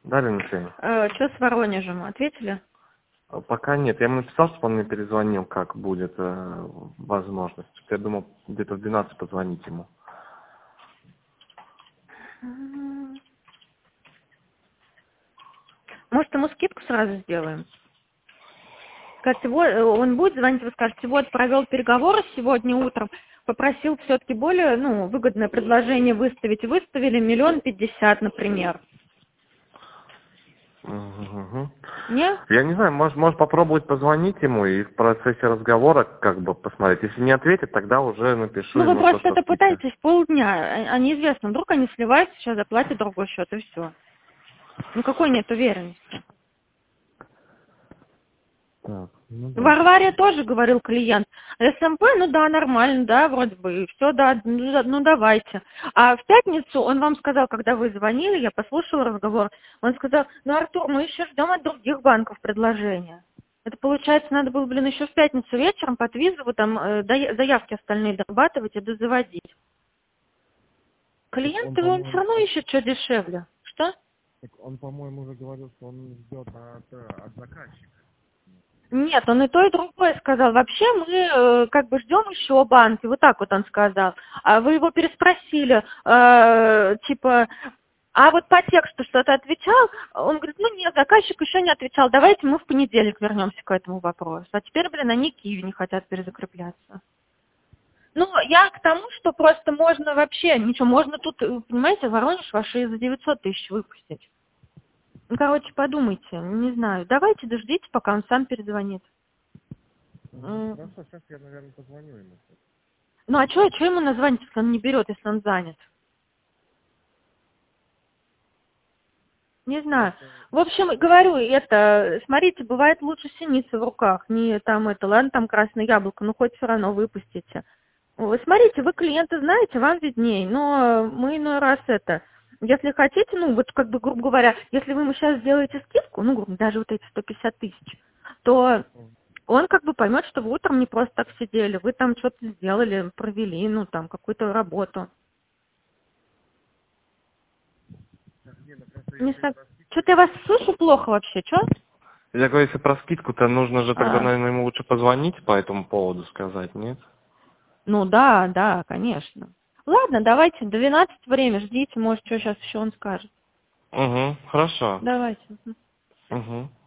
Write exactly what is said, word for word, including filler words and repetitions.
Да, Лена Алексеевна? Э, что с Воронежем? Ответили? Пока нет. Я ему написал, чтобы он мне перезвонил, как будет э, возможность. Я думал, где-то в двенадцать позвонить ему. М. Может, ему скидку сразу сделаем? Скажите, вот, э, он будет звонить, вы скажете, вот, провел переговоры сегодня утром, попросил все-таки более, ну, выгодное предложение выставить. Выставили миллион пятьдесят, например. Угу. Не? Я не знаю, может, может попробовать позвонить ему и в процессе разговора как бы посмотреть. Если не ответит, тогда уже напишу Ну, вы ему, что просто со это скидкой. пытаетесь полдня, а а неизвестно, вдруг они сливаются, сейчас заплатят другой счет, и все. Ну, какой нет уверенности? Так, ну В да. Варваре тоже говорил клиент. СМП, ну да, нормально, да, вроде бы, все, да, ну, да, ну давайте. А в пятницу он вам сказал, когда вы звонили, я послушала разговор, он сказал, ну, Артур, мы еще ждем от других банков предложения. Это, получается, надо было, блин, еще в пятницу вечером под визову там э, зая- заявки остальные дорабатывать и дозаводить. Так он, Клиенты, он все по-моему, равно ищет что дешевле. Что? так он, по-моему, уже говорил, что он ждет от, э, от заказчика. Нет, он и то, и другое сказал. Вообще мы э, как бы ждем еще банки, вот так вот он сказал. А вы его переспросили, э, типа, а вот по тексту что-то отвечал? Он говорит, ну нет, заказчик еще не отвечал, давайте мы в понедельник вернемся к этому вопросу. А теперь, блин, они Киеве не хотят перезакрепляться. Ну, я к тому, что просто можно вообще, ничего, можно тут, э, понимаете, Воронеж ваши за девятьсот тысяч выпустить. Ну, короче, подумайте, не знаю. Давайте дождитесь, пока он сам перезвонит. Угу. М, Хорошо, сейчас я, наверное, позвоню ему. Ну, а что ему назвать, если он не берет, если он занят? Не знаю. Просто, В общем, говорю, это, смотрите, бывает лучше синица в руках, не там это, ладно, там красное яблоко, но хоть все равно выпустите. Вы смотрите, вы клиенты знаете, вам видней, но мы иной раз это, если хотите, ну, вот как бы, грубо говоря, если вы ему сейчас сделаете скидку, ну, грубо, даже вот эти сто пятьдесят тысяч, то м, он как бы поймет, что вы утром не просто так сидели, вы там что-то сделали, провели, ну, там, какую-то работу. так, не, ну просто Не если знаю. про скидку... Что-то я вас слышу плохо вообще, что? Я говорю, если про скидку-то нужно же тогда, А, наверное, ему лучше позвонить по этому поводу сказать, нет? ну да, да, конечно. Ладно, давайте, двенадцать время, ждите, может, что сейчас еще он скажет. Угу, хорошо. Давайте. Угу.